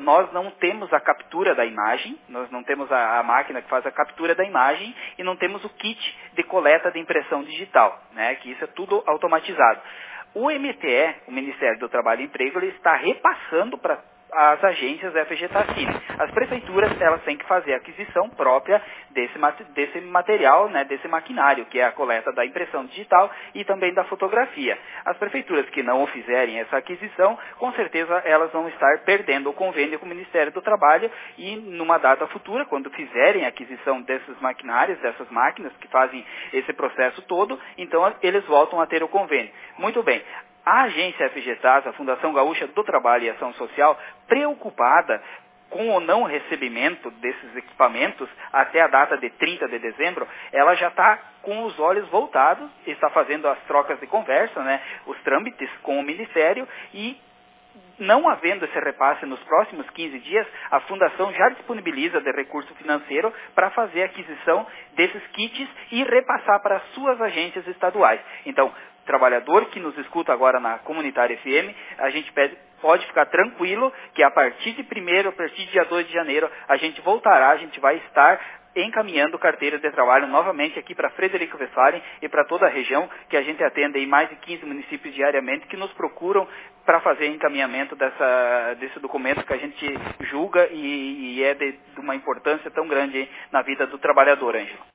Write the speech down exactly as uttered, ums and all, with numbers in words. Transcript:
nós não temos a captura da imagem, nós não temos a, a máquina que faz a captura da imagem e não temos o kit de coleta de impressão digital, né, que isso é tudo automatizado. O M T E, o Ministério do Trabalho e Emprego, ele está repassando para as agências F G T A Cine. As prefeituras, elas têm que fazer a aquisição própria desse, desse material, né, desse maquinário, que é a coleta da impressão digital e também da fotografia. As prefeituras que não fizerem essa aquisição, com certeza elas vão estar perdendo o convênio com o Ministério do Trabalho e numa data futura, quando fizerem a aquisição desses maquinários, dessas máquinas que fazem esse processo todo, então eles voltam a ter o convênio. Muito bem. A agência F G T A S, a Fundação Gaúcha do Trabalho e Ação Social, preocupada com o não recebimento desses equipamentos até a data de trinta de dezembro, ela já está com os olhos voltados, está fazendo as trocas de conversa, né, os trâmites com o Ministério e, não havendo esse repasse nos próximos quinze dias, a Fundação já disponibiliza de recurso financeiro para fazer a aquisição desses kits e repassar para as suas agências estaduais. Então, trabalhador que nos escuta agora na Comunitária F M, a gente pede, pode ficar tranquilo que a partir de primeiro, a partir de dia dois de janeiro, a gente voltará, a gente vai estar encaminhando carteira de trabalho novamente aqui para Frederico Westphalen e para toda a região, que a gente atende em mais de quinze municípios diariamente que nos procuram para fazer encaminhamento dessa, desse documento que a gente julga e, e é de, de uma importância tão grande na vida do trabalhador, Ângelo.